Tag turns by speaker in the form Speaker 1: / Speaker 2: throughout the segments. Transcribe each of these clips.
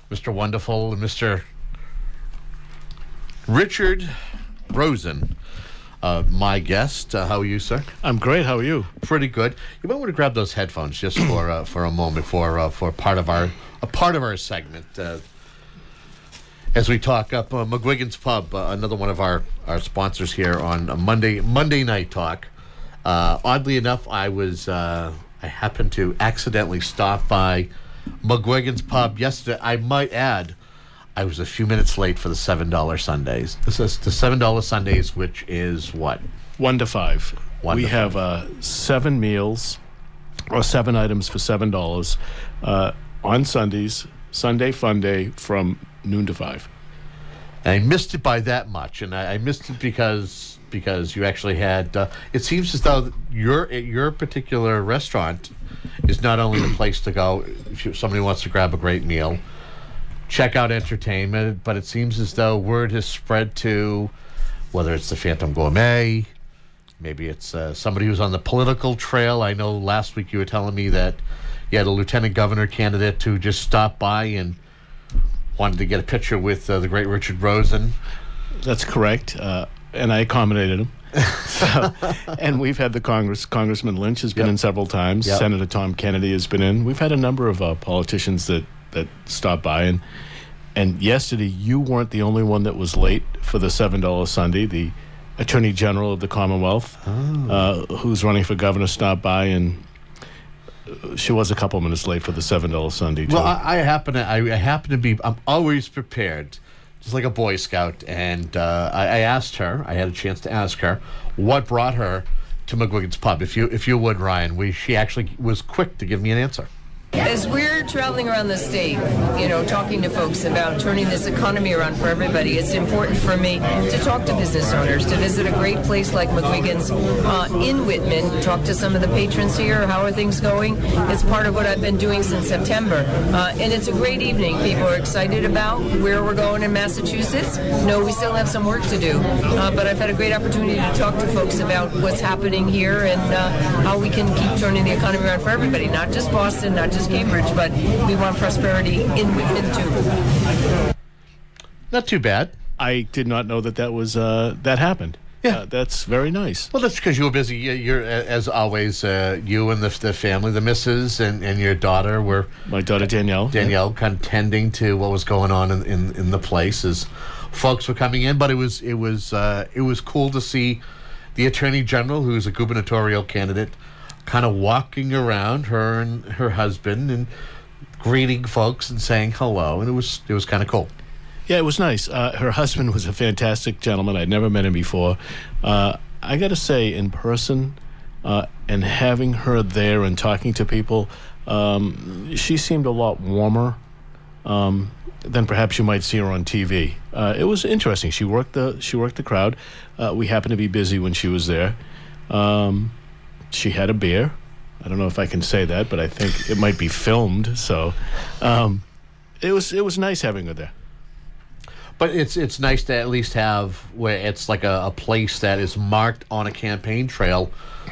Speaker 1: Mr. Wonderful, Mr. Richard Rosen, my guest. How are you, sir?
Speaker 2: I'm great. How are you?
Speaker 1: Pretty good. You might want to grab those headphones just for a moment for part of our segment as we talk up McGuigan's Pub, another one of our sponsors here on a Monday Night Talk. Oddly enough, I happened to accidentally stop by McGuigan's Pub yesterday. I might add, I was a few minutes late for the $7 Sundays. This is the $7 Sundays, which is what?
Speaker 2: 1 to 5.
Speaker 1: 1
Speaker 2: we
Speaker 1: to
Speaker 2: have 7 meals or 7 items for $7 on Sundays. Sunday Fun Day from noon to 5.
Speaker 1: And I missed it by that much, and I missed it because you actually had. It seems as though your particular restaurant is not only the place to go if somebody wants to grab a great meal, check out entertainment, but it seems as though word has spread to whether it's the Phantom Gourmet, maybe it's somebody who's on the political trail. I know last week you were telling me that you had a lieutenant governor candidate who just stopped by and wanted to get a picture with the great Richard Rosen.
Speaker 2: That's correct, and I accommodated him. And we've had the Congressman Lynch has been in several times.
Speaker 1: Yep.
Speaker 2: Senator Tom Kennedy has been in. We've had a number of politicians that stopped by, and yesterday you weren't the only one that was late for the $7 Sunday. The Attorney General of the Commonwealth, who's running for governor, stopped by, and she was a couple minutes late for the $7 Sunday too.
Speaker 1: Well, I happen to be. I'm always prepared, just like a Boy Scout. And I asked her. I had a chance to ask her what brought her to McGuigan's Pub. If you would, Ryan, she actually was quick to give me an answer.
Speaker 3: As we're traveling around the state, talking to folks about turning this economy around for everybody, it's important for me to talk to business owners, to visit a great place like McGuigan's in Whitman, talk to some of the patrons here. How are things going? It's part of what I've been doing since September. And it's a great evening. People are excited about where we're going in Massachusetts. No, we still have some work to do. But I've had a great opportunity to talk to folks about what's happening here and how we can keep turning the economy around for everybody, not just Boston, not just Cambridge, but we want prosperity in Whitman too.
Speaker 1: Not too bad.
Speaker 2: I did not know that was that happened.
Speaker 1: Yeah,
Speaker 2: that's very nice.
Speaker 1: Well, that's because you were busy. You're as always. You and the family, the missus, and your daughter were.
Speaker 2: My daughter Danielle,
Speaker 1: kind of tending to what was going on in the place as folks were coming in. But it was cool to see the Attorney General, who's a gubernatorial candidate, kind of walking around, her and her husband, and greeting folks and saying hello, and it was kind of cool.
Speaker 2: Yeah, it was nice. Her husband was a fantastic gentleman. I'd never met him before. I got to say, in person, and having her there and talking to people, she seemed a lot warmer than perhaps you might see her on TV. It was interesting. She worked the crowd. We happened to be busy when she was there. She had a beer. I don't know if I can say that, but I think it might be filmed. So it was nice having her there.
Speaker 1: But it's nice to at least have where it's like a place that is marked on a campaign trail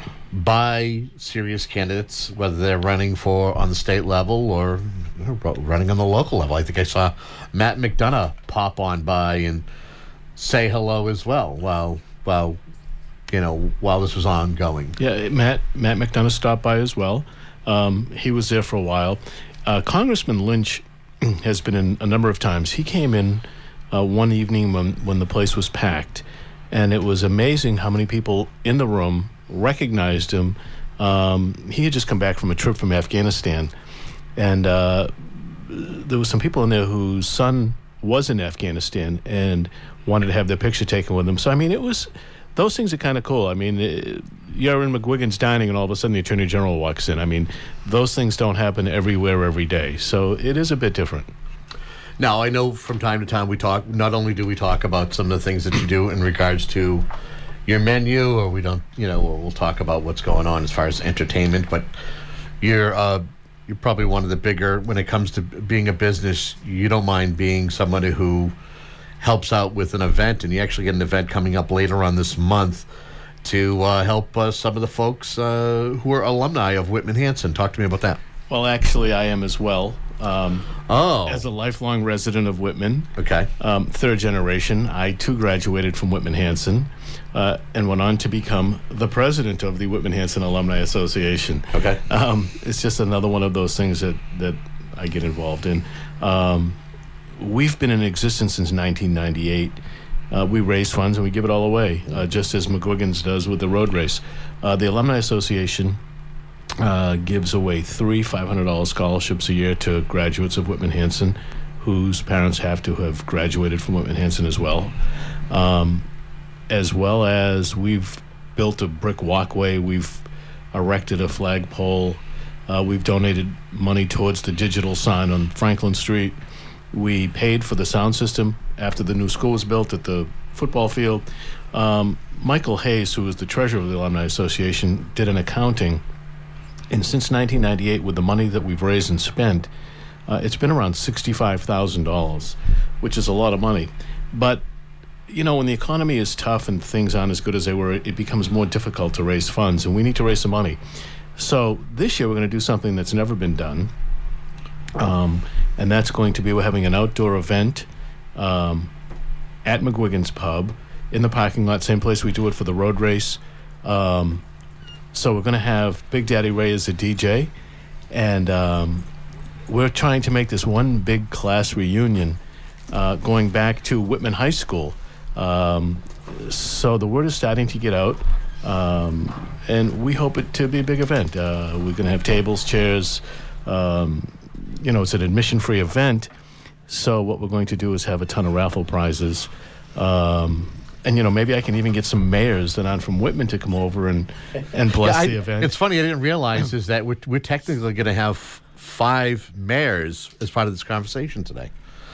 Speaker 1: by serious candidates, whether they're running on the state level or running on the local level. I think I saw Matt McDonough pop on by and say hello as well while this was ongoing.
Speaker 2: Yeah, Matt McDonough stopped by as well. He was there for a while. Congressman Lynch has been in a number of times. He came in one evening when the place was packed, and it was amazing how many people in the room recognized him. He had just come back from a trip from Afghanistan, and there was some people in there whose son was in Afghanistan and wanted to have their picture taken with him. So, I mean, those things are kind of cool. I mean, you're in McGuigan's dining and all of a sudden the Attorney General walks in. I mean, those things don't happen everywhere every day. So it is a bit different.
Speaker 1: Now, I know from time to time not only do we talk about some of the things that you do in regards to your menu, or we don't, we'll talk about what's going on as far as entertainment, but you're probably one of the bigger, when it comes to being a business, you don't mind being somebody who helps out with an event, and you actually get an event coming up later on this month to help some of the folks who are alumni of Whitman Hanson. Talk to me about that.
Speaker 2: Well, actually, I am as well. As a lifelong resident of Whitman,
Speaker 1: Okay.
Speaker 2: third generation, I too graduated from Whitman-Hanson and went on to become the president of the Whitman-Hanson Alumni Association.
Speaker 1: Okay.
Speaker 2: It's just another one of those things that I get involved in. We've been in existence since 1998. We raise funds and we give it all away, just as McGuigan's does with the road race. The Alumni Association gives away 3 $500 scholarships a year to graduates of Whitman-Hanson whose parents have to have graduated from Whitman-Hanson as well. As well as we've built a brick walkway, we've erected a flagpole, we've donated money towards the digital sign on Franklin Street. We paid for the sound system after the new school was built at the football field. Michael Hayes, who is the treasurer of the Alumni Association, did an accounting. And since 1998, with the money that we've raised and spent, it's been around $65,000, which is a lot of money. But, you know, when the economy is tough and things aren't as good as they were, it becomes more difficult to raise funds, and we need to raise some money. So this year we're going to do something that's never been done, and that's going to be we're having an outdoor event at McGuigan's Pub in the parking lot, same place we do it for the road race. So we're going to have Big Daddy Ray as a DJ, and we're trying to make this one big class reunion going back to Whitman High School. So the word is starting to get out, and we hope it to be a big event. We're going to have tables, chairs. You know, it's an admission-free event, so what we're going to do is have a ton of raffle prizes. And, you know, maybe I can even get some mayors that aren't from Whitman to come over and bless the event.
Speaker 1: It's funny, I didn't realize is that we're technically going to have 5 mayors as part of this conversation today.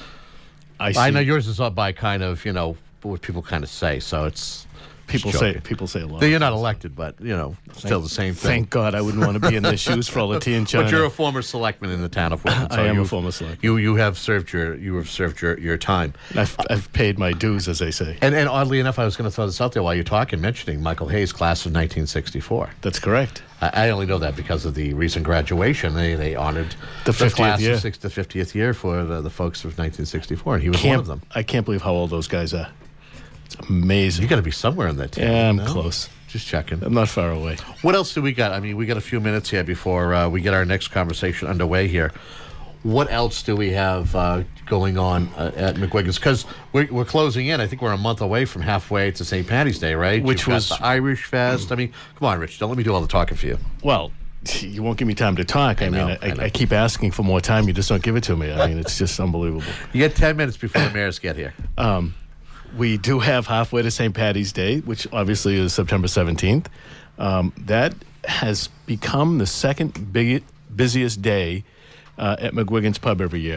Speaker 1: I know yours is up by kind of, you know, what people kind of say, so it's...
Speaker 2: People say a lot.
Speaker 1: You're not elected, but, you know, still the same thing.
Speaker 2: Thank God I wouldn't want to be in their shoes for all the tea and China.
Speaker 1: But you're a former selectman in the town of Whitman. So
Speaker 2: I am a former selectman.
Speaker 1: You have served your time.
Speaker 2: I've paid my dues, as they say.
Speaker 1: And oddly enough, I was going to throw this out there while you're talking, mentioning Michael Hayes' class of 1964.
Speaker 2: That's correct.
Speaker 1: I only know that because of the recent graduation. They honored
Speaker 2: the 50th
Speaker 1: class
Speaker 2: year.
Speaker 1: Of the 50th year for the folks of 1964, and he was one of them.
Speaker 2: I can't believe how old those guys are. It's amazing.
Speaker 1: You got to be somewhere in that team.
Speaker 2: Yeah, I'm close.
Speaker 1: Just checking.
Speaker 2: I'm not far away.
Speaker 1: What else do we got? I mean, we got a few minutes here before we get our next conversation underway here. What else do we have going on at McGuigan's? Because we're closing in. I think we're a month away from halfway to St. Patty's Day, right?
Speaker 2: Which was
Speaker 1: the Irish Fest. I mean, come on, Rich. Don't let me do all the talking for you.
Speaker 2: Well, you won't give me time to talk. I
Speaker 1: know.
Speaker 2: I keep asking for more time. You just don't give it to me. I mean, it's just unbelievable.
Speaker 1: You get 10 minutes before the mayors get here.
Speaker 2: We do have halfway to St. Patty's Day, which obviously is September 17th. That has become the second busiest day at McGuigan's Pub every year.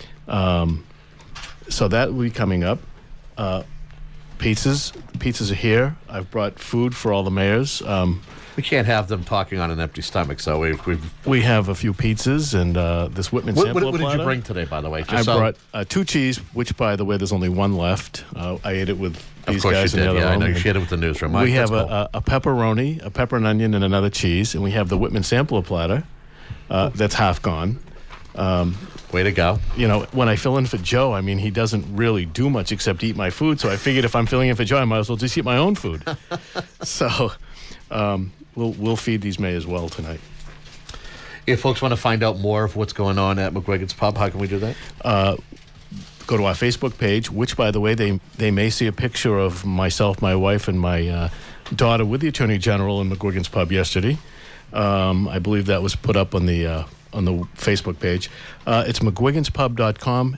Speaker 2: So that will be coming up. Pizzas are here. I've brought food for all the mayors.
Speaker 1: We can't have them talking on an empty stomach, so
Speaker 2: we have a few pizzas and this Whitman sampler
Speaker 1: What did
Speaker 2: platter.
Speaker 1: you bring today, by the way?
Speaker 2: I brought 2 cheese, which, by the way, there's only 1 left. I ate it with these guys in the other room.
Speaker 1: I know you shared it with the newsroom.
Speaker 2: We have a pepperoni, a pepper and onion, and another cheese, and we have the Whitman sampler platter that's half gone.
Speaker 1: Way to go.
Speaker 2: You know, when I fill in for Joe, I mean, he doesn't really do much except eat my food, so I figured if I'm filling in for Joe, I might as well just eat my own food. So we'll feed these mayors well tonight.
Speaker 1: If folks want to find out more of what's going on at McGuigan's Pub, how can we do that?
Speaker 2: Go to our Facebook page, which, by the way, they may see a picture of myself, my wife, and my daughter with the Attorney General in McGuigan's Pub yesterday. I believe that was put up on the Facebook page. It's McGuiganspub.com,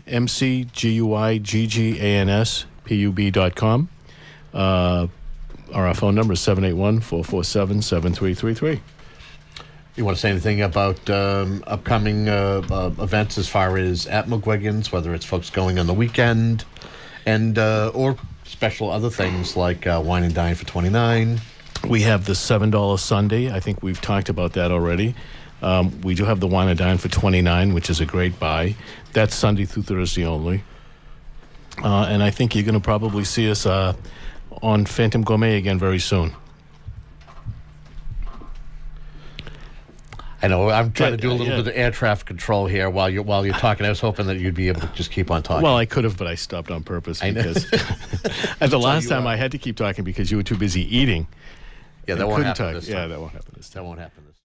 Speaker 2: McGuiganspub.com. Our phone number is 781-447-7333.
Speaker 1: You want to say anything about upcoming events as far as at McGuigan's, whether it's folks going on the weekend and or special other things like Wine and Dine for $29?
Speaker 2: We have the $7 Sunday. I think we've talked about that already. We do have the Wine and Dine for $29, which is a great buy. That's Sunday through Thursday only. And I think you're going to probably see us on Phantom Gourmet again very soon.
Speaker 1: I know. I'm trying to do a little
Speaker 2: yeah.
Speaker 1: bit of air traffic control here while you're talking. I was hoping that you'd be able to just keep on talking.
Speaker 2: Well, I could have, but I stopped on purpose
Speaker 1: I know.
Speaker 2: because and the last time I had to keep talking because you were too busy eating.
Speaker 1: Yeah,
Speaker 2: and
Speaker 1: that won't
Speaker 2: couldn't
Speaker 1: happen
Speaker 2: talk.
Speaker 1: this
Speaker 2: Yeah,
Speaker 1: time.
Speaker 2: that won't happen this time.
Speaker 1: That won't happen this